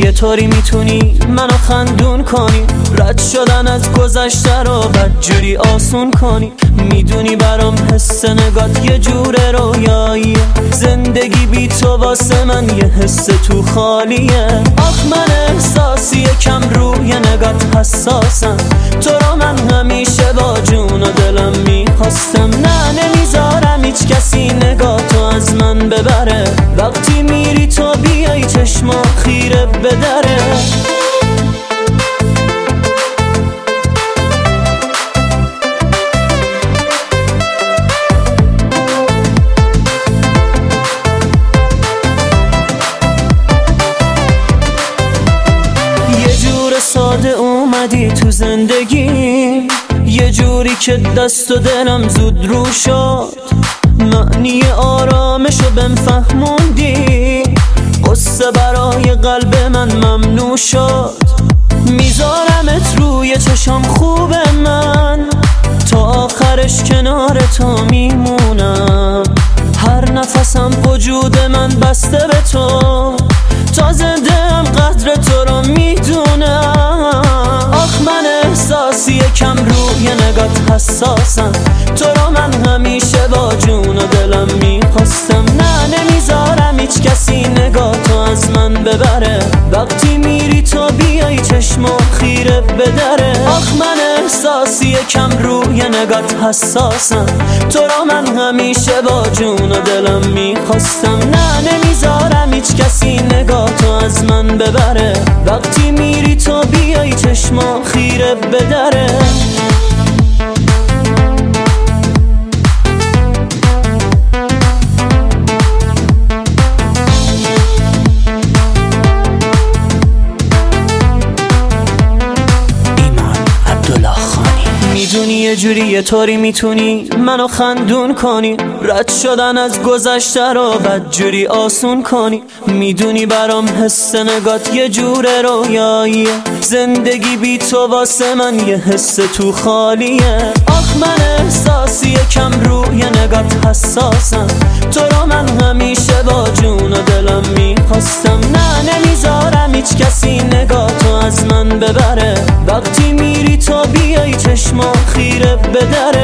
یه طوری میتونی منو خندون کنی، رد شدن از گذشته رو بدجوری آسون کنی. میدونی برام حس نگات یه جور رویاییه، زندگی بی تو واسه من یه حس تو خالیه. آخ من احساسی کم روی نگات حساسم، تو رو من همیشه با جون و دلم میخواستم. نه نمیذارم هیچ کسی نگاتو از من ببره، وقتی میری تو بیای چشما خیره بدره. ساده اومدی تو زندگی، یه جوری که دست و دلم زود رو شد، معنی آرامشو بهم فهموندی، قصه برای قلب من ممنوع شد. میذارمت روی چشم خوب من، تا آخرش کنار تو میمونم. هر نفسم وجود من بسته به تو، تا زنده‌ام قدر تو رو میدونم. آخ من احساسی کم روی نگات حساسم، تو رو من همیشه با جون و دلم میخواستم. نه نمیذارم هیچ کسی نگاتو از من ببره، وقتی میری تو بیای چشما خیره بدره. آخ من احساسی کم روی نگات حساسم، تو رو من همیشه با جون و دلم میخواستم. نه نمیذارم هیچ کسی نگاتو از من ببره، وقتی میری تو بیای چشما خیره بدره. میدونی یه جوری یه طوری میتونی منو خندون کنی، رد شدن از گذشته رو بدجوری آسون کنی. میدونی برام حس نگات یه جور رویاییه، زندگی بی تو واسه من یه حس تو خالیه. آخ من احساسی کم روی نگات حساسم، تو رو من همیشه با جون و دلم میخواستم. نه نمیذارم هیچ کسی نگاتو از من ببره، وقتی میری تو بیای چشما خیره بدره.